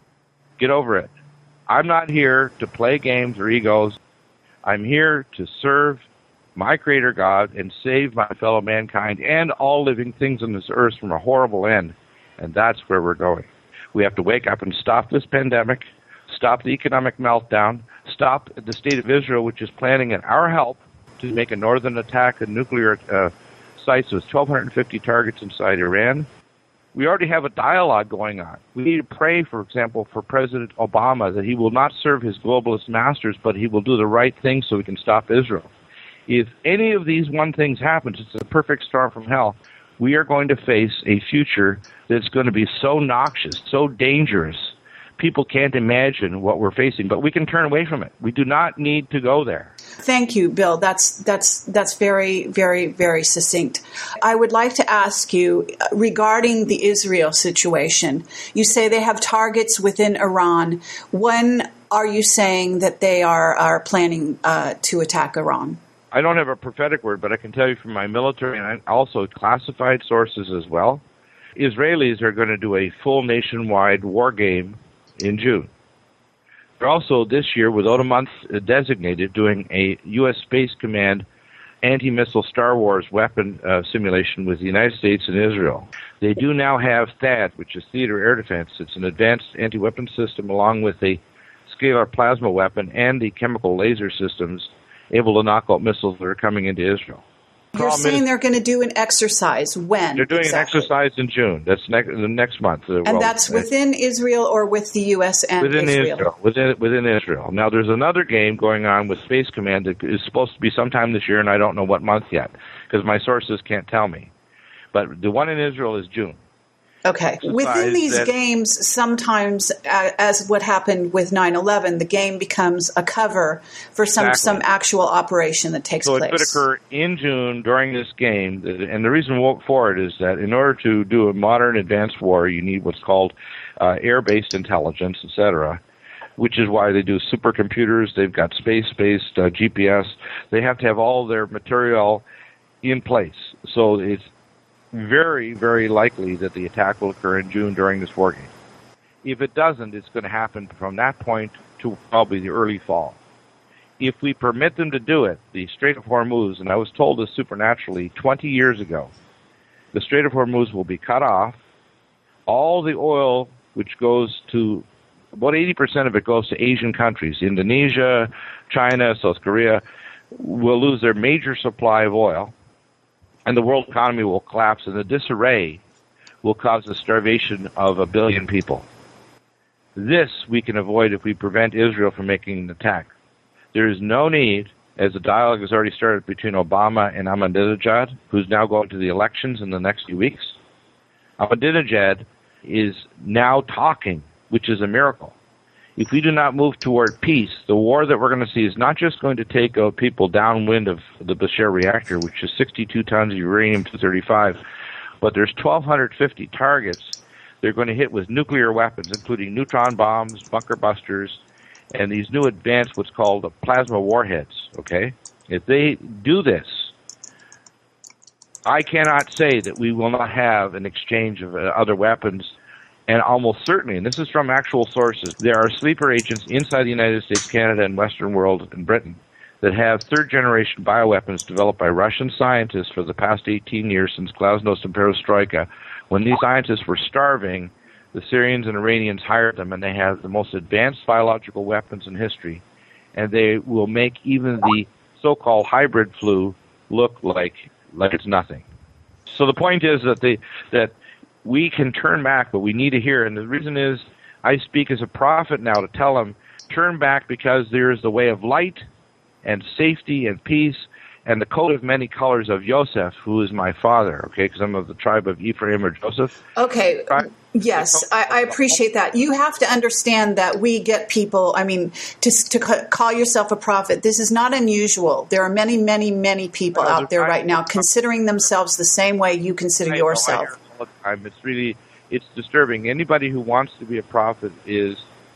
get over it. I'm not here to play games or egos. I'm here to serve my Creator God and save my fellow mankind and all living things on this earth from a horrible end. And that's where we're going. We have to wake up and stop this pandemic, stop the economic meltdown, stop the state of Israel, which is planning at our help to make a northern attack on nuclear uh, sites with twelve fifty targets inside Iran. We already have a dialogue going on. We need to pray, for example, for President Obama that he will not serve his globalist masters, but he will do the right thing so we can stop Israel. If any of these one things happens, it's a perfect storm from hell. We are going to face a future that's going to be so noxious, so dangerous. People can't imagine what we're facing, but we can turn away from it. We do not need to go there. Thank you, Bill. That's that's that's very, very, very succinct. I would like to ask you regarding the Israel situation. You say they have targets within Iran. When are you saying that they are, are planning uh, to attack Iran? I don't have a prophetic word, but I can tell you from my military and also classified sources as well, Israelis are going to do a full nationwide war game in June. They're also this year, without a month designated, doing a U S Space Command anti-missile Star Wars weapon uh, simulation with the United States and Israel. They do now have THAAD, which is Theater Air Defense. It's an advanced anti-weapon system along with a scalar plasma weapon and the chemical laser systems able to knock out missiles that are coming into Israel. You're saying they're going to do an exercise. When? They're doing exactly? an exercise in June. That's next the next month. And well, that's within Israel or with the U S and within Israel? Israel? Within within Israel. Now, there's another game going on with Space Command that is supposed to be sometime this year, and I don't know what month yet because my sources can't tell me. But the one in Israel is June. Okay. Within these that, games, sometimes, uh, as what happened with nine eleven, the game becomes a cover for some, exactly. some actual operation that takes so place. So it could occur in June during this game. And the reason for it is that in order to do a modern advanced war, you need what's called uh, air-based intelligence, et cetera, which is why they do supercomputers. They've got space-based uh, G P S. They have to have all their material in place. So it's very, very likely that the attack will occur in June during this war game. If it doesn't, it's going to happen from that point to probably the early fall. If we permit them to do it, the Strait of Hormuz, and I was told this supernaturally twenty years ago, the Strait of Hormuz will be cut off. All the oil, which goes to, about eighty percent of it goes to Asian countries, Indonesia, China, South Korea, will lose their major supply of oil. And the world economy will collapse, and the disarray will cause the starvation of a billion people. This we can avoid if we prevent Israel from making an attack. There is no need, as the dialogue has already started between Obama and Ahmadinejad, who's now going to the elections in the next few weeks. Ahmadinejad is now talking, which is a miracle. If we do not move toward peace, the war that we're going to see is not just going to take out people downwind of the Bushehr reactor, which is sixty-two tons of uranium two thirty-five, but there's one thousand two hundred fifty targets they're going to hit with nuclear weapons, including neutron bombs, bunker busters, and these new advanced what's called plasma warheads, okay? If they do this, I cannot say that we will not have an exchange of uh, other weapons. And almost certainly, and this is from actual sources, there are sleeper agents inside the United States, Canada, and Western world, and Britain, that have third-generation bioweapons developed by Russian scientists for the past eighteen years since Glasnost and Perestroika. When these scientists were starving, the Syrians and Iranians hired them, and they have the most advanced biological weapons in history. And they will make even the so-called hybrid flu look like like it's nothing. So the point is that they that we can turn back, but we need to hear. And the reason is I speak as a prophet now to tell them, turn back because there is the way of light and safety and peace and the coat of many colors of Yosef, who is my father, okay, because I'm of the tribe of Ephraim or Joseph. Okay, yes, I, I appreciate that. You have to understand that we get people, I mean, to, to call yourself a prophet, this is not unusual. There are many, many, many people out there right now considering themselves the same way you consider yourself. All the time. It's really, it's disturbing. Anybody who wants to be a prophet is,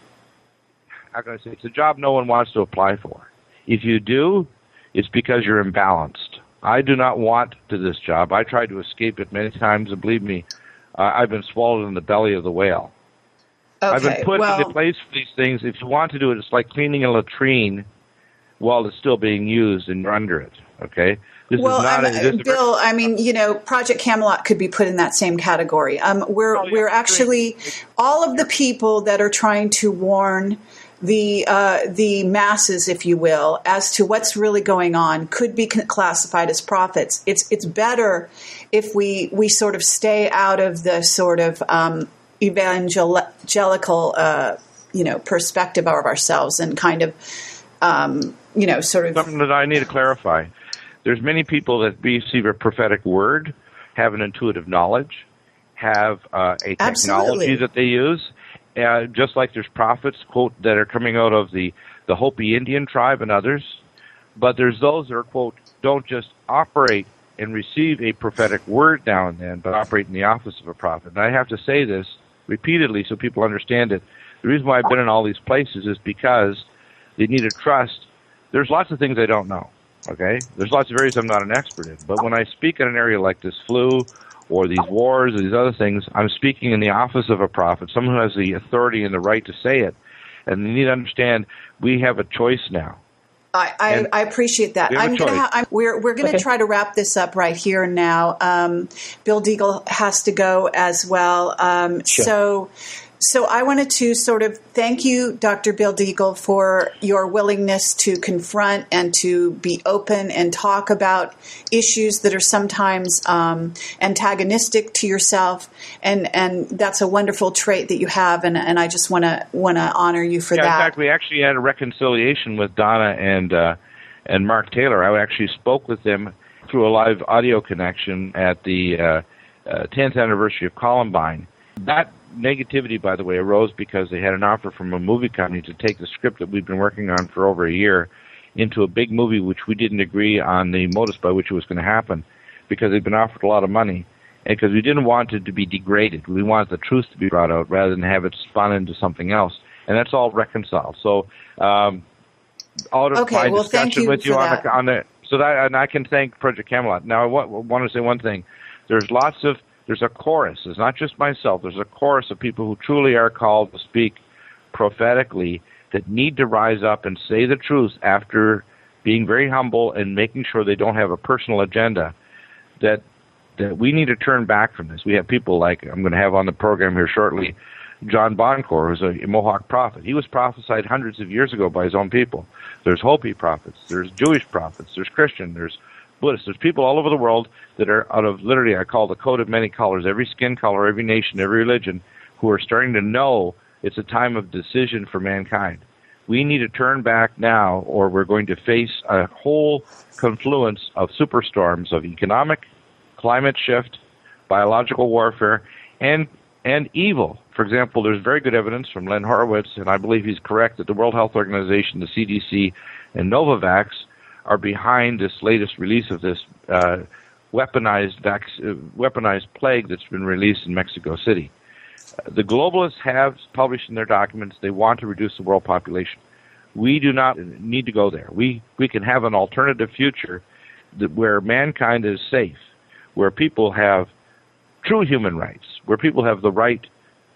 how can I say, it's a job no one wants to apply for. If you do, it's because you're imbalanced. I do not want to this job. I tried to escape it many times, and believe me, uh, I've been swallowed in the belly of the whale. Okay, I've been put well, into place for these things. If you want to do it, it's like cleaning a latrine while it's still being used and you're under it, okay? This well, is not um, a, this Bill, I mean, you know, Project Camelot could be put in that same category. Um, we're oh, yeah, we're actually great. all of the people that are trying to warn the uh, the masses, if you will, as to what's really going on could be classified as prophets. It's it's better if we we sort of stay out of the sort of um, evangelical, uh, you know, perspective of ourselves and kind of, um, you know, sort of something that I need to clarify. There's many people that receive a prophetic word, have an intuitive knowledge, have uh, a technology Absolutely. that they use. Uh, just like there's prophets, quote, that are coming out of the, the Hopi Indian tribe and others. But there's those that are, quote, don't just operate and receive a prophetic word now and then, but operate in the office of a prophet. And I have to say this repeatedly so people understand it. The reason why I've been in all these places is because they need to trust. There's lots of things I don't know, okay? There's lots of areas I'm not an expert in. But when I speak in an area like this flu or these wars or these other things, I'm speaking in the office of a prophet, someone who has the authority and the right to say it. And you need to understand we have a choice now. I, I, I appreciate that. I'm gonna ha- I'm, we're we're going to okay. try to wrap this up right here and now. Um, Bill Deagle has to go as well. Um, sure. So So I wanted to sort of thank you, Doctor Bill Deagle, for your willingness to confront and to be open and talk about issues that are sometimes um, antagonistic to yourself, and, and that's a wonderful trait that you have, and, and I just want to want to honor you for yeah, that. In fact, we actually had a reconciliation with Donna and uh, and Mark Taylor. I actually spoke with them through a live audio connection at the uh, uh, tenth anniversary of Columbine. That negativity, by the way, arose because they had an offer from a movie company to take the script that we've been working on for over a year into a big movie, which we didn't agree on the modus by which it was going to happen, because they'd been offered a lot of money, and because we didn't want it to be degraded. We wanted the truth to be brought out rather than have it spun into something else, and that's all reconciled. So, um, out of okay, my well, discussion thank you with you for on that. the, on the so that, and I can thank Project Camelot. Now, I want, want to say one thing: there's lots of There's a chorus. It's not just myself. There's a chorus of people who truly are called to speak prophetically that need to rise up and say the truth after being very humble and making sure they don't have a personal agenda, that that we need to turn back from this. We have people like, I'm going to have on the program here shortly, John Boncour, who's a Mohawk prophet. He was prophesied hundreds of years ago by his own people. There's Hopi prophets. There's Jewish prophets. There's Christian. There's Buddhists. There's people all over the world that are out of, literally, I call the coat of many colors, every skin color, every nation, every religion, who are starting to know it's a time of decision for mankind. We need to turn back now, or we're going to face a whole confluence of superstorms of economic, climate shift, biological warfare, and and evil. For example, there's very good evidence from Len Horowitz, and I believe he's correct, that the World Health Organization, the C D C, and Novavax are behind this latest release of this uh, weaponized vac- uh, weaponized plague that's been released in Mexico City. Uh, the globalists have published in their documents they want to reduce the world population. We do not need to go there. We we can have an alternative future that, where mankind is safe, where people have true human rights, where people have the right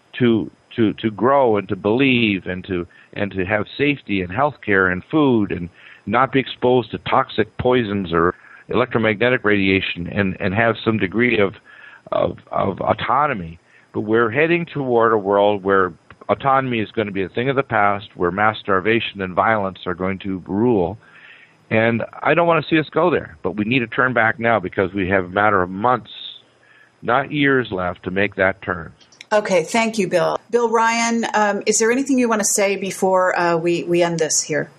to to to grow and to believe and to and to have safety and health care and food and not be exposed to toxic poisons or electromagnetic radiation, and, and have some degree of, of of autonomy. But we're heading toward a world where autonomy is going to be a thing of the past, where mass starvation and violence are going to rule. And I don't want to see us go there, but we need to turn back now, because we have a matter of months, not years, left to make that turn. Okay, thank you, Bill. Bill Ryan, um, is there anything you want to say before uh, we, we end this here?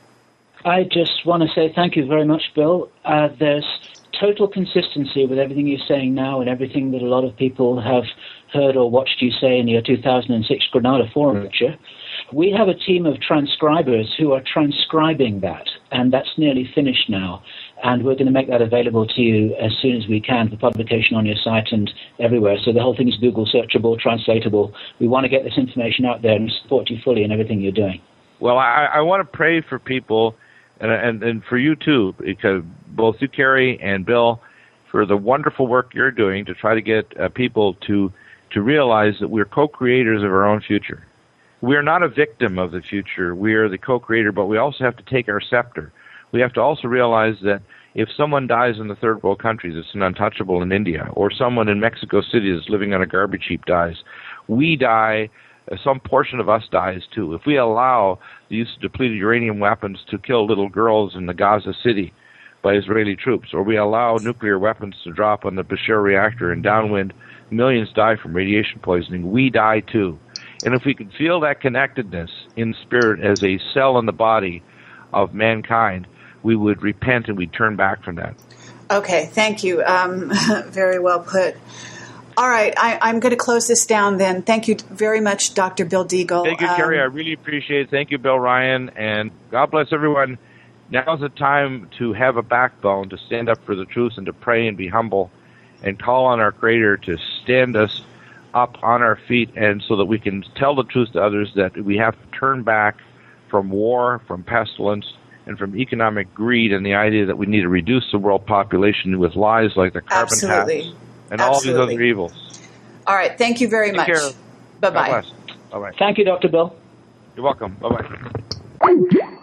I just want to say thank you very much, Bill. Uh, there's total consistency with everything you're saying now and everything that a lot of people have heard or watched you say in your two thousand six Granada Forum lecture. We have a team of transcribers who are transcribing that, and that's nearly finished now. And we're going to make that available to you as soon as we can for publication on your site and everywhere. So the whole thing is Google searchable, translatable. We want to get this information out there and support you fully in everything you're doing. Well, I, I want to pray for people, and, and and for you too, because both you, Carrie, and Bill, for the wonderful work you're doing to try to get uh, people to to realize that we're co-creators of our own future. We're not a victim of the future. We are the co-creator, but we also have to take our scepter. We have to also realize that if someone dies in the third world countries, it's an untouchable in India, or someone in Mexico City that's living on a garbage heap dies, we die. Some portion of us dies too. If we allow the use of depleted uranium weapons to kill little girls in the Gaza City by Israeli troops, or we allow nuclear weapons to drop on the Bushehr reactor and downwind millions die from radiation poisoning, we die too. And if we could feel that connectedness in spirit as a cell in the body of mankind, we would repent and we'd turn back from that. Okay, thank you. Um, very well put. All right, I, I'm going to close this down then. Thank you very much, Doctor Bill Deagle. Thank you, um, Carrie. I really appreciate it. Thank you, Bill Ryan. And God bless everyone. Now's the time to have a backbone, to stand up for the truth and to pray and be humble and call on our Creator to stand us up on our feet, and so that we can tell the truth to others, that we have to turn back from war, from pestilence, and from economic greed, and the idea that we need to reduce the world population with lies like the carbon Absolutely. tax and Absolutely. all these other evils. All right. Thank you very Take much. care. Bye-bye. God bless. Bye-bye. Thank you, Doctor Bill. You're welcome. Bye-bye.